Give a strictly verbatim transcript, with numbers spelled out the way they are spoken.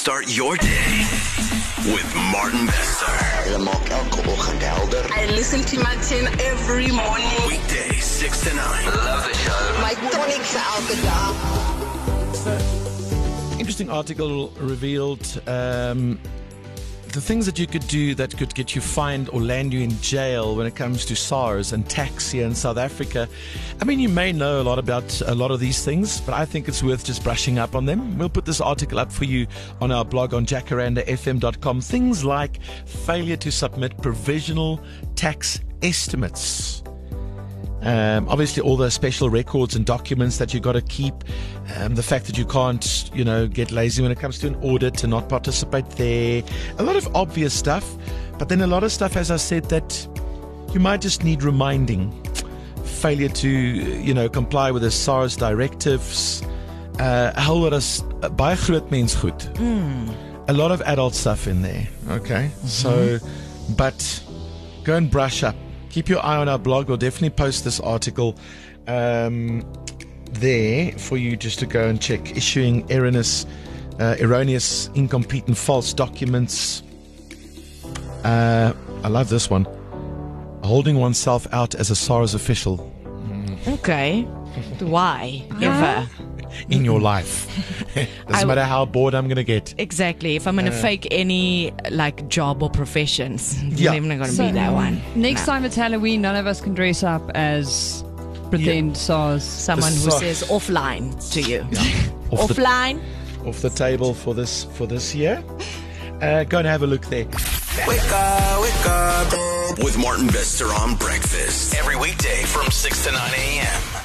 Start your day with Martin Bester. I listen to Martin every morning. Weekdays, six to nine. Love the show. My tonic sa alkada. Interesting article revealed um, the things that you could do that could get you fined or land you in jail when it comes to SARS and tax here in South Africa. I mean, you may know a lot about a lot of these things, but I think it's worth just brushing up on them. We'll put this article up for you on our blog on jacaranda f m dot com. Things like failure to submit provisional tax estimates. Um, obviously, all the special records and documents that you got to keep. Um, the fact that you can't, you know, get lazy when it comes to an audit to not participate there. A lot of obvious stuff, but then a lot of stuff, as I said, that you might just need reminding. Failure to, you know, comply with the SARS directives. Uh, a whole lot of uh, baie groot mens goed. Mm. A lot of adult stuff in there. Okay, mm-hmm. So, but go and brush up. Keep your eye on our blog. We'll definitely post this article um, there for you just to go and check. Issuing erroneous, uh, erroneous, incomplete and false documents. Uh, I love this one. Holding oneself out as a SARS official. Mm. Okay. Why? Ever? In your life. Doesn't matter how bored I'm going to get. Exactly. If I'm going to uh, fake any like job or professions, yeah. I'm not going to so, be that one. Next no. time it's Halloween, none of us can dress up as pretend yeah. SARS. Someone the who SARS. says offline to you. Yeah. Off offline. The, off the table for this for this year. Uh, go and have a look there. Wake up, wake up. With Martin Bester on breakfast. Every weekday from six to nine a.m.